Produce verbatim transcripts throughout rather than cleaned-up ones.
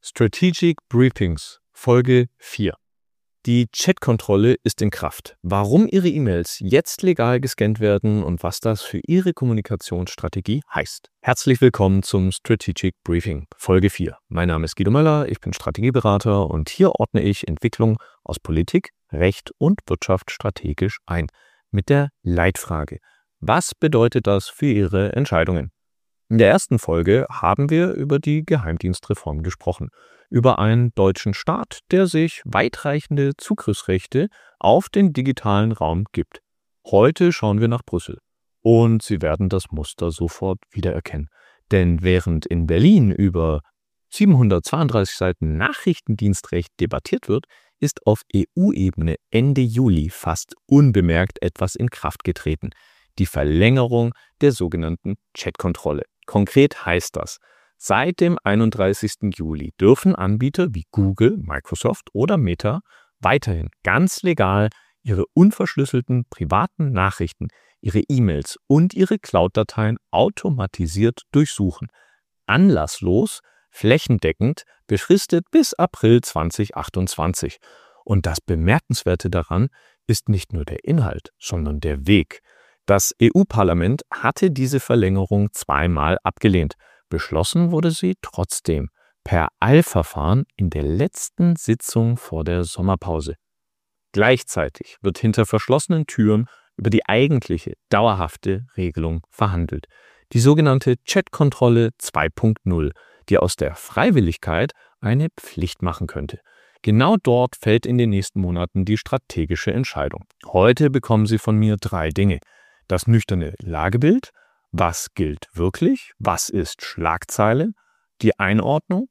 Strategic Briefings, Folge vier. Die Chatkontrolle ist in Kraft. Warum Ihre E-Mails jetzt legal gescannt werden und was das für Ihre Kommunikationsstrategie heißt. Herzlich willkommen zum Strategic Briefing, Folge vier. Mein Name ist Guido Möller, ich bin Strategieberater und hier ordne ich Entwicklung aus Politik, Recht und Wirtschaft strategisch ein. Mit der Leitfrage: Was bedeutet das für Ihre Entscheidungen? In der ersten Folge haben wir über die Geheimdienstreform gesprochen, über einen deutschen Staat, der sich weitreichende Zugriffsrechte auf den digitalen Raum gibt. Heute schauen wir nach Brüssel und Sie werden das Muster sofort wiedererkennen. Denn während in Berlin über siebenhundertzweiunddreißig Seiten Nachrichtendienstrecht debattiert wird, ist auf E U-Ebene Ende Juli fast unbemerkt etwas in Kraft getreten: die Verlängerung der sogenannten Chatkontrolle. Konkret heißt das: Seit dem einunddreißigsten Juli dürfen Anbieter wie Google, Microsoft oder Meta weiterhin ganz legal ihre unverschlüsselten privaten Nachrichten, ihre E-Mails und ihre Cloud-Dateien automatisiert durchsuchen. Anlasslos, flächendeckend, befristet bis April zweitausendachtundzwanzig. Und das Bemerkenswerte daran ist nicht nur der Inhalt, sondern der Weg. Das E U-Parlament hatte diese Verlängerung zweimal abgelehnt. Beschlossen wurde sie trotzdem per Eilverfahren in der letzten Sitzung vor der Sommerpause. Gleichzeitig wird hinter verschlossenen Türen über die eigentliche, dauerhafte Regelung verhandelt. Die sogenannte Chatkontrolle zwei Punkt null, die aus der Freiwilligkeit eine Pflicht machen könnte. Genau dort fällt in den nächsten Monaten die strategische Entscheidung. Heute bekommen Sie von mir drei Dinge: Das nüchterne Lagebild, was gilt wirklich, was ist Schlagzeile, die Einordnung,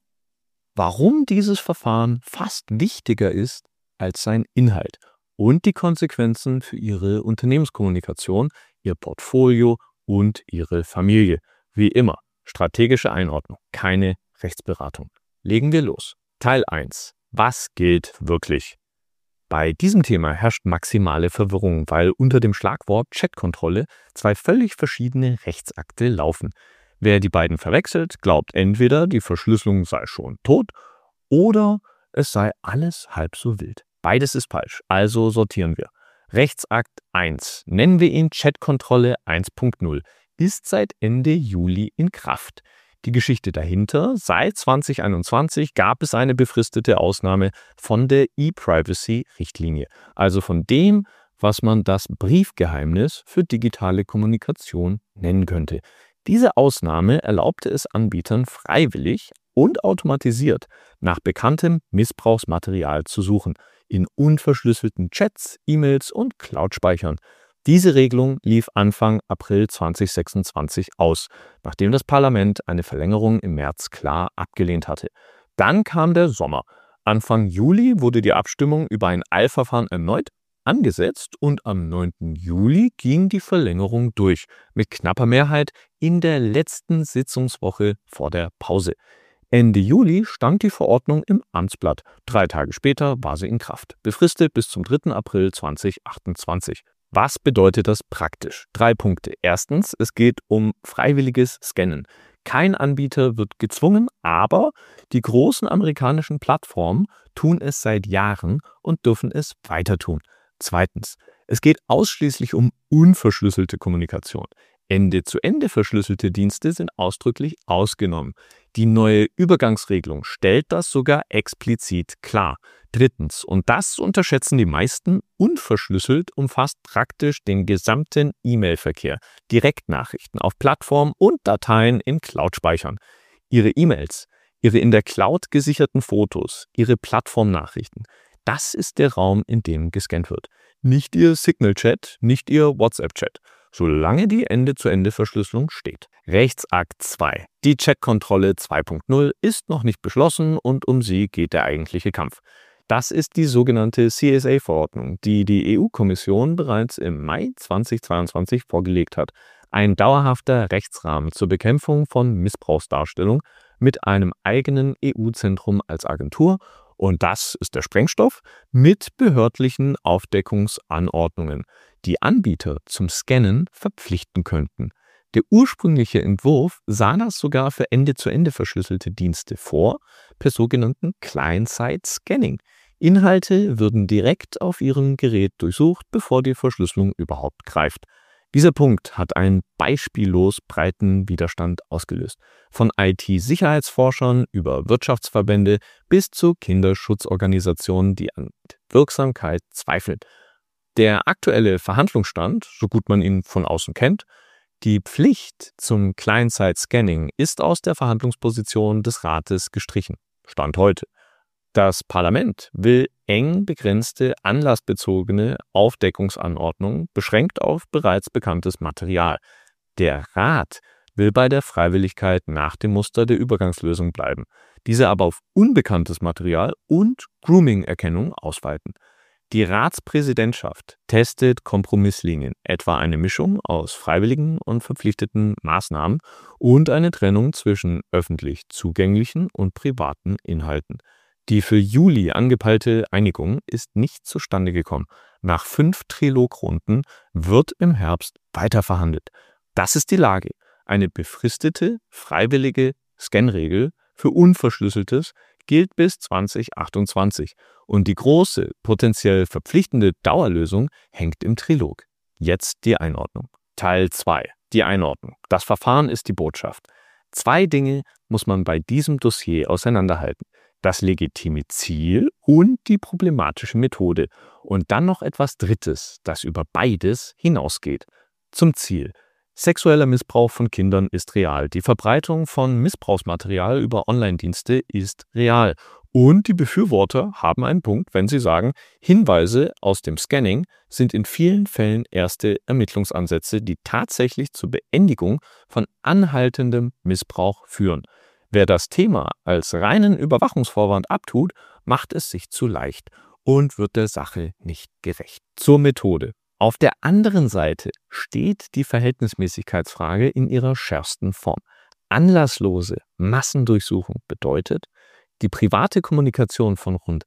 warum dieses Verfahren fast wichtiger ist als sein Inhalt und die Konsequenzen für Ihre Unternehmenskommunikation, Ihr Portfolio und Ihre Familie. Wie immer, strategische Einordnung, keine Rechtsberatung. Legen wir los. Teil eins. Was gilt wirklich? Bei diesem Thema herrscht maximale Verwirrung, weil unter dem Schlagwort Chatkontrolle zwei völlig verschiedene Rechtsakte laufen. Wer die beiden verwechselt, glaubt entweder, die Verschlüsselung sei schon tot oder es sei alles halb so wild. Beides ist falsch, also sortieren wir. Rechtsakt eins, nennen wir ihn Chatkontrolle eins Punkt null, ist seit Ende Juli in Kraft. Die Geschichte dahinter: Seit zweitausendeinundzwanzig gab es eine befristete Ausnahme von der E-Privacy-Richtlinie, also von dem, was man das Briefgeheimnis für digitale Kommunikation nennen könnte. Diese Ausnahme erlaubte es Anbietern freiwillig und automatisiert nach bekanntem Missbrauchsmaterial zu suchen, in unverschlüsselten Chats, E-Mails und Cloud-Speichern. Diese Regelung lief Anfang April zweitausendsechsundzwanzig aus, nachdem das Parlament eine Verlängerung im März klar abgelehnt hatte. Dann kam der Sommer. Anfang Juli wurde die Abstimmung über ein Eilverfahren erneut angesetzt und am neunten Juli ging die Verlängerung durch, mit knapper Mehrheit in der letzten Sitzungswoche vor der Pause. Ende Juli stand die Verordnung im Amtsblatt. Drei Tage später war sie in Kraft, befristet bis zum dritten April zweitausendachtundzwanzig. Was bedeutet das praktisch? Drei Punkte. Erstens, es geht um freiwilliges Scannen. Kein Anbieter wird gezwungen, aber die großen amerikanischen Plattformen tun es seit Jahren und dürfen es weiter tun. Zweitens, es geht ausschließlich um unverschlüsselte Kommunikation. Ende-zu-Ende verschlüsselte Dienste sind ausdrücklich ausgenommen. Die neue Übergangsregelung stellt das sogar explizit klar. Drittens, und das unterschätzen die meisten, unverschlüsselt umfasst praktisch den gesamten E-Mail-Verkehr, Direktnachrichten auf Plattformen und Dateien in Cloud-Speichern. Ihre E-Mails, Ihre in der Cloud gesicherten Fotos, Ihre Plattformnachrichten, das ist der Raum, in dem gescannt wird. Nicht Ihr Signal-Chat, nicht Ihr WhatsApp-Chat, solange die Ende-zu-Ende-Verschlüsselung steht. Rechtsakt zwei. Die Chatkontrolle zwei Punkt null ist noch nicht beschlossen und um sie geht der eigentliche Kampf. Das ist die sogenannte C S A-Verordnung, die die E U-Kommission bereits im Mai zweitausendzweiundzwanzig vorgelegt hat. Ein dauerhafter Rechtsrahmen zur Bekämpfung von Missbrauchsdarstellung mit einem eigenen E U-Zentrum als Agentur, und das ist der Sprengstoff, mit behördlichen Aufdeckungsanordnungen, die Anbieter zum Scannen verpflichten könnten. Der ursprüngliche Entwurf sah das sogar für Ende-zu-Ende verschlüsselte Dienste vor, per sogenannten Client-Side-Scanning. Inhalte würden direkt auf ihrem Gerät durchsucht, bevor die Verschlüsselung überhaupt greift. Dieser Punkt hat einen beispiellos breiten Widerstand ausgelöst. Von I T-Sicherheitsforschern über Wirtschaftsverbände bis zu Kinderschutzorganisationen, die an Wirksamkeit zweifeln. Der aktuelle Verhandlungsstand, so gut man ihn von außen kennt: Die Pflicht zum Client-Side-Scanning ist aus der Verhandlungsposition des Rates gestrichen. Stand heute. Das Parlament will eng begrenzte, anlassbezogene Aufdeckungsanordnungen, beschränkt auf bereits bekanntes Material. Der Rat will bei der Freiwilligkeit nach dem Muster der Übergangslösung bleiben, diese aber auf unbekanntes Material und Grooming-Erkennung ausweiten. Die Ratspräsidentschaft testet Kompromisslinien, etwa eine Mischung aus freiwilligen und verpflichteten Maßnahmen und eine Trennung zwischen öffentlich zugänglichen und privaten Inhalten. Die für Juli angepeilte Einigung ist nicht zustande gekommen. Nach fünf Trilogrunden wird im Herbst weiterverhandelt. Das ist die Lage. Eine befristete, freiwillige Scanregel für Unverschlüsseltes gilt bis zwanzig achtundzwanzig und die große, potenziell verpflichtende Dauerlösung hängt im Trilog. Jetzt die Einordnung. Teil zwei. Die Einordnung. Das Verfahren ist die Botschaft. Zwei Dinge muss man bei diesem Dossier auseinanderhalten: Das legitime Ziel und die problematische Methode. Und dann noch etwas Drittes, das über beides hinausgeht. Zum Ziel. Sexueller Missbrauch von Kindern ist real. Die Verbreitung von Missbrauchsmaterial über Online-Dienste ist real. Und die Befürworter haben einen Punkt, wenn sie sagen, Hinweise aus dem Scanning sind in vielen Fällen erste Ermittlungsansätze, die tatsächlich zur Beendigung von anhaltendem Missbrauch führen. Wer das Thema als reinen Überwachungsvorwand abtut, macht es sich zu leicht und wird der Sache nicht gerecht. Zur Methode. Auf der anderen Seite steht die Verhältnismäßigkeitsfrage in ihrer schärfsten Form. Anlasslose Massendurchsuchung bedeutet, die private Kommunikation von rund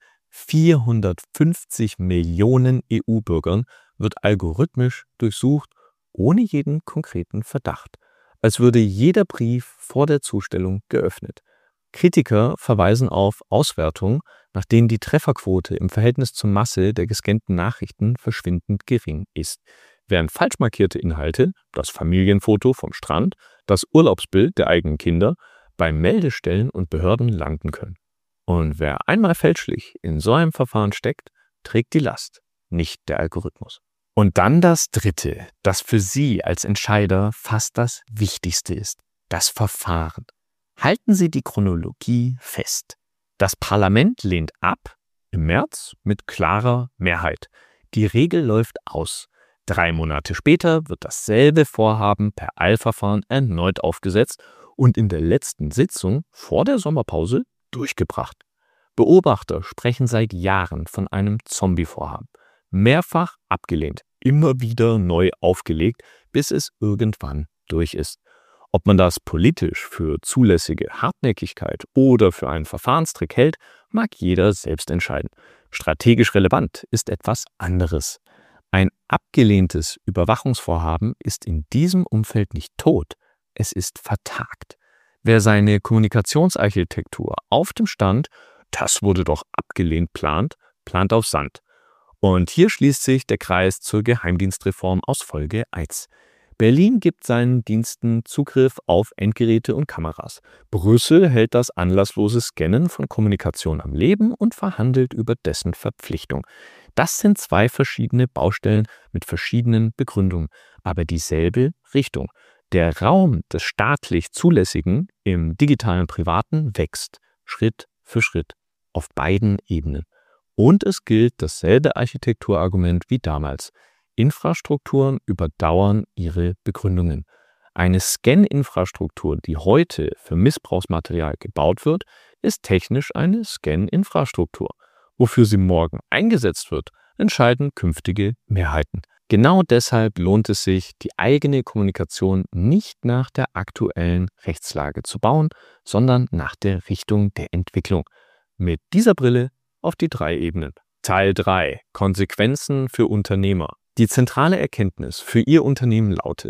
vierhundertfünfzig Millionen E U-Bürgern wird algorithmisch durchsucht, ohne jeden konkreten Verdacht, als würde jeder Brief vor der Zustellung geöffnet. Kritiker verweisen auf Auswertungen, nach denen die Trefferquote im Verhältnis zur Masse der gescannten Nachrichten verschwindend gering ist, während falsch markierte Inhalte, das Familienfoto vom Strand, das Urlaubsbild der eigenen Kinder, bei Meldestellen und Behörden landen können. Und wer einmal fälschlich in so einem Verfahren steckt, trägt die Last, nicht der Algorithmus. Und dann das Dritte, das für Sie als Entscheider fast das Wichtigste ist: das Verfahren. Halten Sie die Chronologie fest. Das Parlament lehnt ab, im März mit klarer Mehrheit. Die Regel läuft aus. Drei Monate später wird dasselbe Vorhaben per Eilverfahren erneut aufgesetzt und in der letzten Sitzung vor der Sommerpause durchgebracht. Beobachter sprechen seit Jahren von einem Zombie-Vorhaben. Mehrfach abgelehnt, immer wieder neu aufgelegt, bis es irgendwann durch ist. Ob man das politisch für zulässige Hartnäckigkeit oder für einen Verfahrenstrick hält, mag jeder selbst entscheiden. Strategisch relevant ist etwas anderes. Ein abgelehntes Überwachungsvorhaben ist in diesem Umfeld nicht tot, es ist vertagt. Wer seine Kommunikationsarchitektur auf dem Stand, das wurde doch abgelehnt, plant, plant auf Sand. Und hier schließt sich der Kreis zur Geheimdienstreform aus Folge eins. Berlin gibt seinen Diensten Zugriff auf Endgeräte und Kameras. Brüssel hält das anlasslose Scannen von Kommunikation am Leben und verhandelt über dessen Verpflichtung. Das sind zwei verschiedene Baustellen mit verschiedenen Begründungen, aber dieselbe Richtung. Der Raum des staatlich Zulässigen im digitalen Privaten wächst, Schritt für Schritt, auf beiden Ebenen. Und es gilt dasselbe Architekturargument wie damals. Infrastrukturen überdauern ihre Begründungen. Eine Scan-Infrastruktur, die heute für Missbrauchsmaterial gebaut wird, ist technisch eine Scan-Infrastruktur. Wofür sie morgen eingesetzt wird, entscheiden künftige Mehrheiten. Genau deshalb lohnt es sich, die eigene Kommunikation nicht nach der aktuellen Rechtslage zu bauen, sondern nach der Richtung der Entwicklung. Mit dieser Brille auf die drei Ebenen. Teil drei. Konsequenzen für Unternehmer. Die zentrale Erkenntnis für Ihr Unternehmen lautet: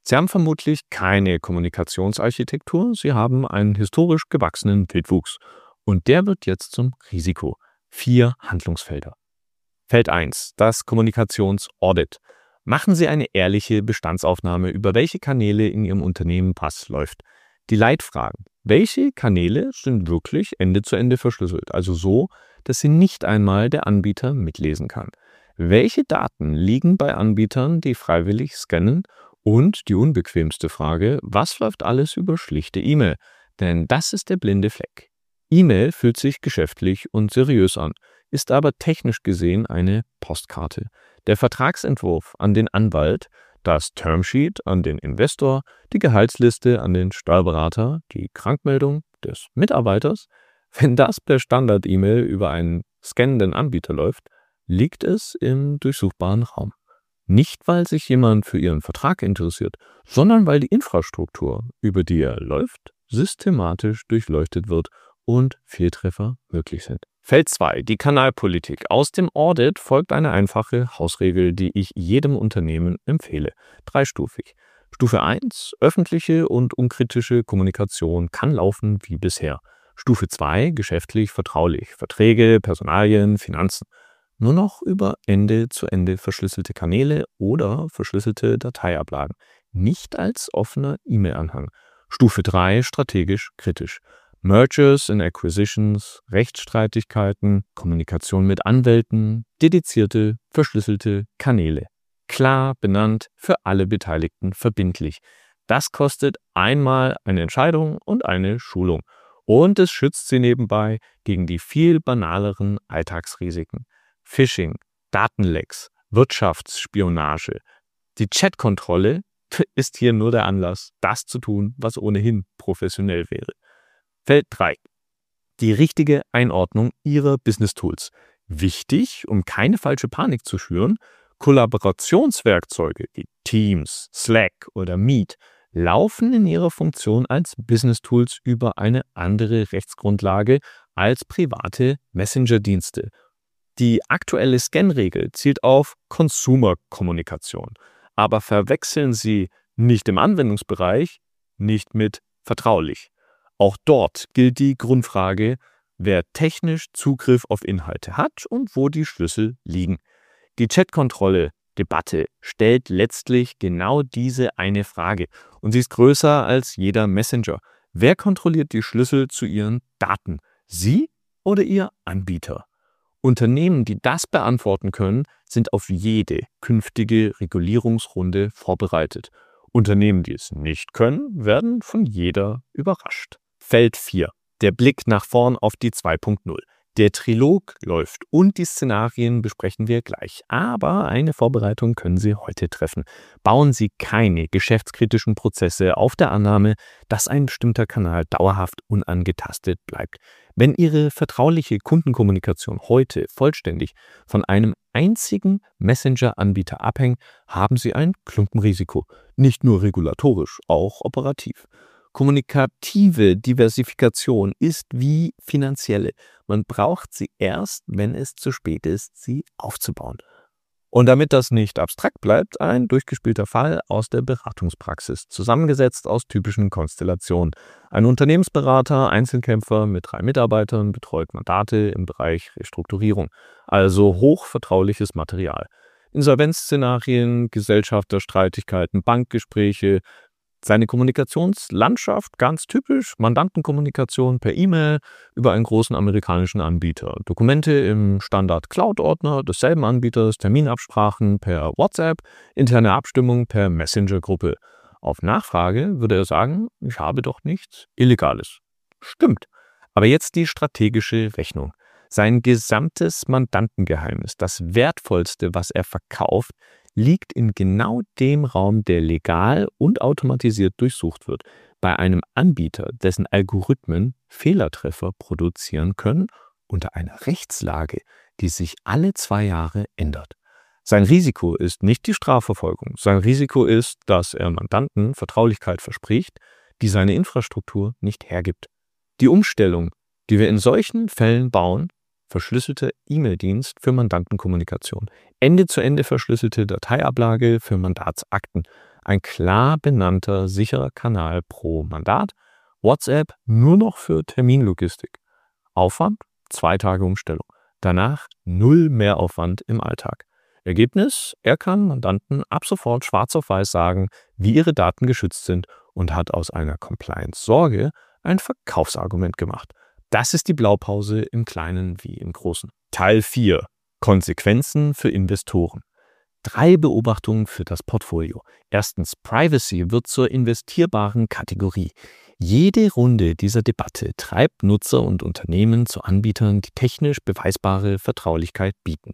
Sie haben vermutlich keine Kommunikationsarchitektur, Sie haben einen historisch gewachsenen Wildwuchs. Und der wird jetzt zum Risiko. Vier Handlungsfelder. Feld eins, das Kommunikationsaudit. Machen Sie eine ehrliche Bestandsaufnahme, über welche Kanäle in Ihrem Unternehmen was läuft. Die Leitfragen. Welche Kanäle sind wirklich Ende zu Ende verschlüsselt, also so, dass sie nicht einmal der Anbieter mitlesen kann? Welche Daten liegen bei Anbietern, die freiwillig scannen? Und die unbequemste Frage, was läuft alles über schlichte E-Mail? Denn das ist der blinde Fleck. E-Mail fühlt sich geschäftlich und seriös an, ist aber technisch gesehen eine Postkarte. Der Vertragsentwurf an den Anwalt, das Termsheet an den Investor, die Gehaltsliste an den Steuerberater, die Krankmeldung des Mitarbeiters. Wenn das per Standard-E-Mail über einen scannenden Anbieter läuft, liegt es im durchsuchbaren Raum. Nicht, weil sich jemand für Ihren Vertrag interessiert, sondern weil die Infrastruktur, über die er läuft, systematisch durchleuchtet wird und Fehltreffer möglich sind. Feld zwei, die Kanalpolitik. Aus dem Audit folgt eine einfache Hausregel, die ich jedem Unternehmen empfehle. Dreistufig. Stufe eins, öffentliche und unkritische Kommunikation kann laufen wie bisher. Stufe zwei, geschäftlich vertraulich. Verträge, Personalien, Finanzen. Nur noch über Ende zu Ende verschlüsselte Kanäle oder verschlüsselte Dateiablagen. Nicht als offener E-Mail-Anhang. Stufe drei, strategisch kritisch. Mergers and Acquisitions, Rechtsstreitigkeiten, Kommunikation mit Anwälten, dedizierte, verschlüsselte Kanäle. Klar benannt, für alle Beteiligten verbindlich. Das kostet einmal eine Entscheidung und eine Schulung. Und es schützt sie nebenbei gegen die viel banaleren Alltagsrisiken. Phishing, Datenlecks, Wirtschaftsspionage. Die Chatkontrolle ist hier nur der Anlass, das zu tun, was ohnehin professionell wäre. Feld drei. Die richtige Einordnung Ihrer Business-Tools. Wichtig, um keine falsche Panik zu schüren, Kollaborationswerkzeuge wie Teams, Slack oder Meet laufen in ihrer Funktion als Business-Tools über eine andere Rechtsgrundlage als private Messenger-Dienste. Die aktuelle Scan-Regel zielt auf Consumer-Kommunikation, aber verwechseln Sie nicht im Anwendungsbereich, nicht mit vertraulich. Auch dort gilt die Grundfrage, wer technisch Zugriff auf Inhalte hat und wo die Schlüssel liegen. Die Chatkontrolle-Debatte stellt letztlich genau diese eine Frage und sie ist größer als jeder Messenger. Wer kontrolliert die Schlüssel zu Ihren Daten? Sie oder Ihr Anbieter? Unternehmen, die das beantworten können, sind auf jede künftige Regulierungsrunde vorbereitet. Unternehmen, die es nicht können, werden von jeder überrascht. Feld vier. Der Blick nach vorn auf die zwei Punkt null. Der Trilog läuft und die Szenarien besprechen wir gleich. Aber eine Vorbereitung können Sie heute treffen. Bauen Sie keine geschäftskritischen Prozesse auf der Annahme, dass ein bestimmter Kanal dauerhaft unangetastet bleibt. Wenn Ihre vertrauliche Kundenkommunikation heute vollständig von einem einzigen Messenger-Anbieter abhängt, haben Sie ein Klumpenrisiko. Nicht nur regulatorisch, auch operativ. Kommunikative Diversifikation ist wie finanzielle. Man braucht sie erst, wenn es zu spät ist, sie aufzubauen. Und damit das nicht abstrakt bleibt, ein durchgespielter Fall aus der Beratungspraxis, zusammengesetzt aus typischen Konstellationen. Ein Unternehmensberater, Einzelkämpfer mit drei Mitarbeitern betreut Mandate im Bereich Restrukturierung, also hochvertrauliches Material. Insolvenzszenarien, Gesellschafterstreitigkeiten, Bankgespräche. Seine Kommunikationslandschaft ganz typisch, Mandantenkommunikation per E-Mail über einen großen amerikanischen Anbieter, Dokumente im Standard-Cloud-Ordner desselben Anbieters, Terminabsprachen per WhatsApp, interne Abstimmung per Messenger-Gruppe. Auf Nachfrage würde er sagen, ich habe doch nichts Illegales. Stimmt, aber jetzt die strategische Rechnung. Sein gesamtes Mandantengeheimnis, das Wertvollste, was er verkauft, liegt in genau dem Raum, der legal und automatisiert durchsucht wird, bei einem Anbieter, dessen Algorithmen Fehlertreffer produzieren können, unter einer Rechtslage, die sich alle zwei Jahre ändert. Sein Risiko ist nicht die Strafverfolgung, sein Risiko ist, dass er Mandanten Vertraulichkeit verspricht, die seine Infrastruktur nicht hergibt. Die Umstellung, die wir in solchen Fällen bauen, verschlüsselte E-Mail-Dienst für Mandantenkommunikation, Ende-zu-Ende verschlüsselte Dateiablage für Mandatsakten, ein klar benannter, sicherer Kanal pro Mandat. WhatsApp nur noch für Terminlogistik. Aufwand? Zwei Tage Umstellung. Danach null Mehraufwand im Alltag. Ergebnis? Er kann Mandanten ab sofort schwarz auf weiß sagen, wie ihre Daten geschützt sind und hat aus einer Compliance-Sorge ein Verkaufsargument gemacht. Das ist die Blaupause im Kleinen wie im Großen. Teil vier. Konsequenzen für Investoren. Drei Beobachtungen für das Portfolio. Erstens, Privacy wird zur investierbaren Kategorie. Jede Runde dieser Debatte treibt Nutzer und Unternehmen zu Anbietern, die technisch beweisbare Vertraulichkeit bieten.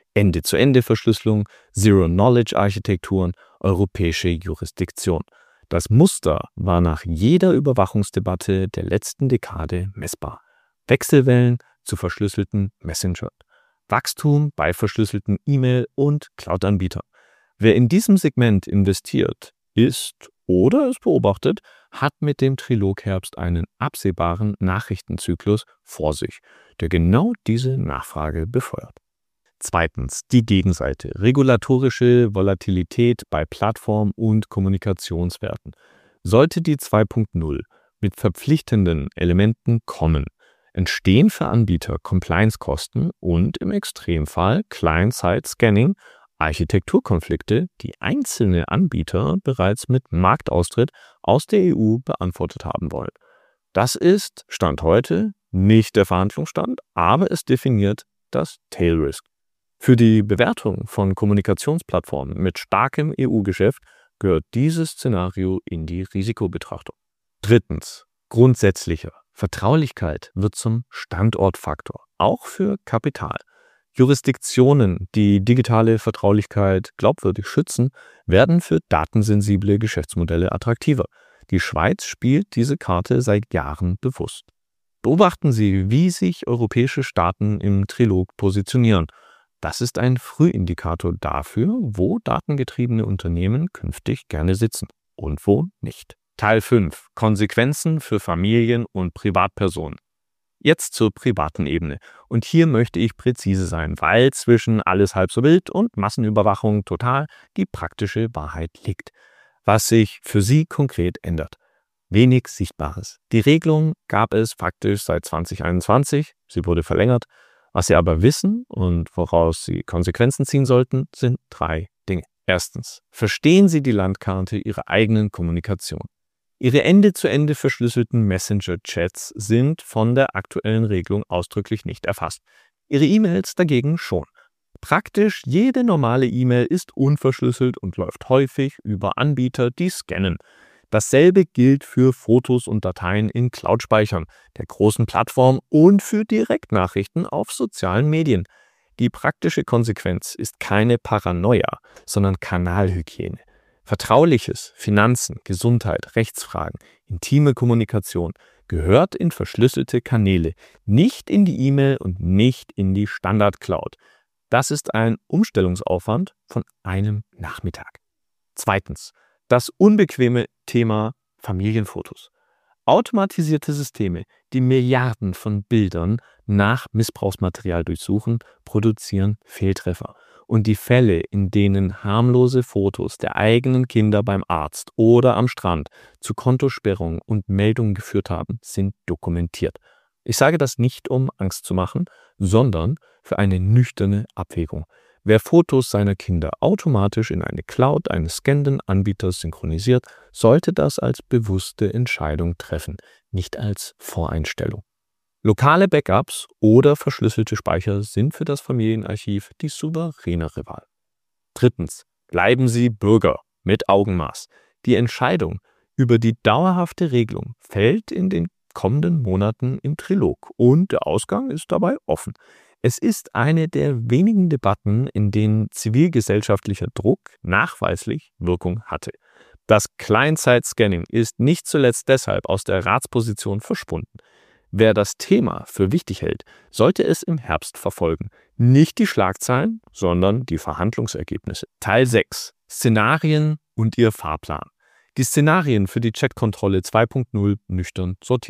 Ende-zu-Ende-Verschlüsselung, Zero-Knowledge-Architekturen, europäische Jurisdiktion. Das Muster war nach jeder Überwachungsdebatte der letzten Dekade messbar. Wechselwellen zu verschlüsselten Messenger. Wachstum bei verschlüsselten E-Mail- und Cloud-Anbietern. Wer in diesem Segment investiert, ist oder es beobachtet, hat mit dem Trilog-Herbst einen absehbaren Nachrichtenzyklus vor sich, der genau diese Nachfrage befeuert. Zweitens, die Gegenseite. Regulatorische Volatilität bei Plattform- und Kommunikationswerten. Sollte die zwei Punkt null mit verpflichtenden Elementen kommen, entstehen für Anbieter Compliance-Kosten und im Extremfall Client-Side-Scanning, Architekturkonflikte, die einzelne Anbieter bereits mit Marktaustritt aus der E U beantwortet haben wollen. Das ist, Stand heute, nicht der Verhandlungsstand, aber es definiert das Tail Risk. Für die Bewertung von Kommunikationsplattformen mit starkem E U-Geschäft gehört dieses Szenario in die Risikobetrachtung. Drittens, grundsätzlicher. Vertraulichkeit wird zum Standortfaktor, auch für Kapital. Jurisdiktionen, die digitale Vertraulichkeit glaubwürdig schützen, werden für datensensible Geschäftsmodelle attraktiver. Die Schweiz spielt diese Karte seit Jahren bewusst. Beobachten Sie, wie sich europäische Staaten im Trilog positionieren. Das ist ein Frühindikator dafür, wo datengetriebene Unternehmen künftig gerne sitzen und wo nicht. Teil fünf. Konsequenzen für Familien und Privatpersonen. Jetzt zur privaten Ebene. Und hier möchte ich präzise sein, weil zwischen alles halb so wild und Massenüberwachung total die praktische Wahrheit liegt. Was sich für Sie konkret ändert. Wenig Sichtbares. Die Regelung gab es faktisch seit zwanzig einundzwanzig. Sie wurde verlängert. Was Sie aber wissen und woraus Sie Konsequenzen ziehen sollten, sind drei Dinge. Erstens. Verstehen Sie die Landkarte Ihrer eigenen Kommunikation. Ihre Ende-zu-Ende verschlüsselten Messenger-Chats sind von der aktuellen Regelung ausdrücklich nicht erfasst. Ihre E-Mails dagegen schon. Praktisch jede normale E-Mail ist unverschlüsselt und läuft häufig über Anbieter, die scannen. Dasselbe gilt für Fotos und Dateien in Cloud-Speichern der großen Plattformen und für Direktnachrichten auf sozialen Medien. Die praktische Konsequenz ist keine Paranoia, sondern Kanalhygiene. Vertrauliches, Finanzen, Gesundheit, Rechtsfragen, intime Kommunikation gehört in verschlüsselte Kanäle, nicht in die E-Mail und nicht in die Standard-Cloud. Das ist ein Umstellungsaufwand von einem Nachmittag. Zweitens, das unbequeme Thema Familienfotos. Automatisierte Systeme, die Milliarden von Bildern nach Missbrauchsmaterial durchsuchen, produzieren Fehltreffer. Und die Fälle, in denen harmlose Fotos der eigenen Kinder beim Arzt oder am Strand zu Kontosperrungen und Meldungen geführt haben, sind dokumentiert. Ich sage das nicht, um Angst zu machen, sondern für eine nüchterne Abwägung. Wer Fotos seiner Kinder automatisch in eine Cloud eines scannenden Anbieters synchronisiert, sollte das als bewusste Entscheidung treffen, nicht als Voreinstellung. Lokale Backups oder verschlüsselte Speicher sind für das Familienarchiv die souveränere Wahl. Drittens. Bleiben Sie Bürger mit Augenmaß. Die Entscheidung über die dauerhafte Regelung fällt in den kommenden Monaten im Trilog und der Ausgang ist dabei offen. Es ist eine der wenigen Debatten, in denen zivilgesellschaftlicher Druck nachweislich Wirkung hatte. Das Client-Side-Scanning ist nicht zuletzt deshalb aus der Ratsposition verschwunden. Wer das Thema für wichtig hält, sollte es im Herbst verfolgen. Nicht die Schlagzeilen, sondern die Verhandlungsergebnisse. Teil sechs. Szenarien und ihr Fahrplan. Die Szenarien für die Chatkontrolle zwei Punkt null nüchtern sortiert.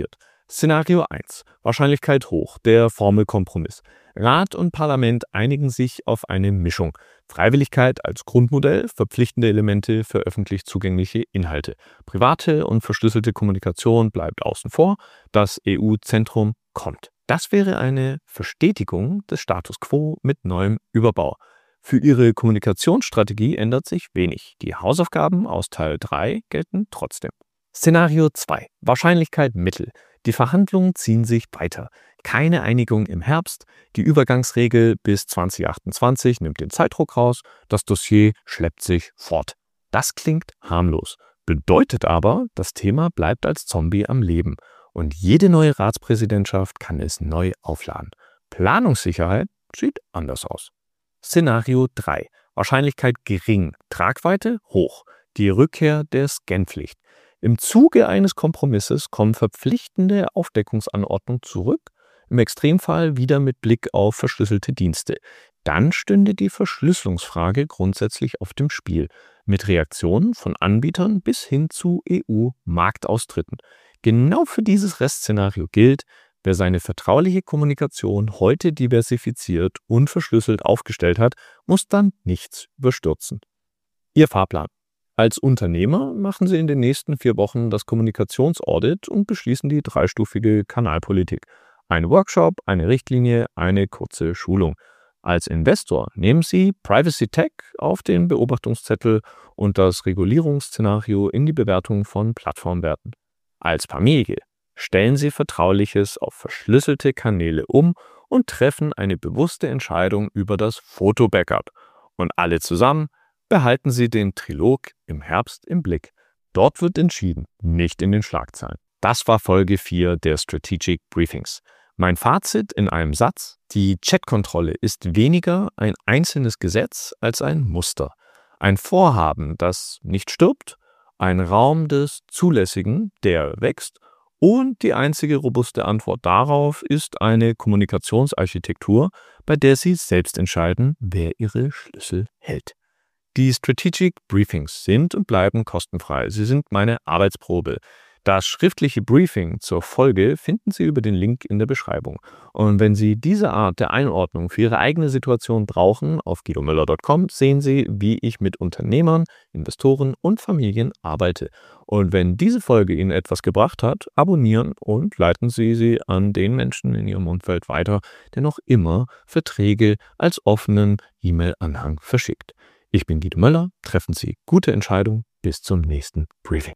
Szenario eins. Wahrscheinlichkeit hoch, der Formelkompromiss. Rat und Parlament einigen sich auf eine Mischung. Freiwilligkeit als Grundmodell, verpflichtende Elemente für öffentlich zugängliche Inhalte. Private und verschlüsselte Kommunikation bleibt außen vor. Das E U-Zentrum kommt. Das wäre eine Verstetigung des Status quo mit neuem Überbau. Für Ihre Kommunikationsstrategie ändert sich wenig. Die Hausaufgaben aus Teil drei gelten trotzdem. Szenario zwei. Wahrscheinlichkeit mittel. Die Verhandlungen ziehen sich weiter. Keine Einigung im Herbst. Die Übergangsregel bis zwanzig achtundzwanzig nimmt den Zeitdruck raus. Das Dossier schleppt sich fort. Das klingt harmlos. Bedeutet aber, das Thema bleibt als Zombie am Leben. Und jede neue Ratspräsidentschaft kann es neu aufladen. Planungssicherheit sieht anders aus. Szenario drei. Wahrscheinlichkeit gering. Tragweite hoch. Die Rückkehr der Scanpflicht. Im Zuge eines Kompromisses kommen verpflichtende Aufdeckungsanordnungen zurück, im Extremfall wieder mit Blick auf verschlüsselte Dienste. Dann stünde die Verschlüsselungsfrage grundsätzlich auf dem Spiel, mit Reaktionen von Anbietern bis hin zu E U-Marktaustritten. Genau für dieses Restszenario gilt, wer seine vertrauliche Kommunikation heute diversifiziert und verschlüsselt aufgestellt hat, muss dann nichts überstürzen. Ihr Fahrplan. Als Unternehmer machen Sie in den nächsten vier Wochen das Kommunikationsaudit und beschließen die dreistufige Kanalpolitik. Ein Workshop, eine Richtlinie, eine kurze Schulung. Als Investor nehmen Sie Privacy Tech auf den Beobachtungszettel und das Regulierungsszenario in die Bewertung von Plattformwerten. Als Familie stellen Sie Vertrauliches auf verschlüsselte Kanäle um und treffen eine bewusste Entscheidung über das Foto-Backup. Und alle zusammen behalten Sie den Trilog im Herbst im Blick. Dort wird entschieden, nicht in den Schlagzeilen. Das war Folge vier der Strategic Briefings. Mein Fazit in einem Satz: Die Chatkontrolle ist weniger ein einzelnes Gesetz als ein Muster. Ein Vorhaben, das nicht stirbt, ein Raum des Zulässigen, der wächst, und die einzige robuste Antwort darauf ist eine Kommunikationsarchitektur, bei der Sie selbst entscheiden, wer Ihre Schlüssel hält. Die Strategic Briefings sind und bleiben kostenfrei. Sie sind meine Arbeitsprobe. Das schriftliche Briefing zur Folge finden Sie über den Link in der Beschreibung. Und wenn Sie diese Art der Einordnung für Ihre eigene Situation brauchen, auf guido müller punkt com sehen Sie, wie ich mit Unternehmern, Investoren und Familien arbeite. Und wenn diese Folge Ihnen etwas gebracht hat, abonnieren und leiten Sie sie an den Menschen in Ihrem Umfeld weiter, der noch immer Verträge als offenen E-Mail-Anhang verschickt. Ich bin Guido Müller, treffen Sie gute Entscheidungen, bis zum nächsten Briefing.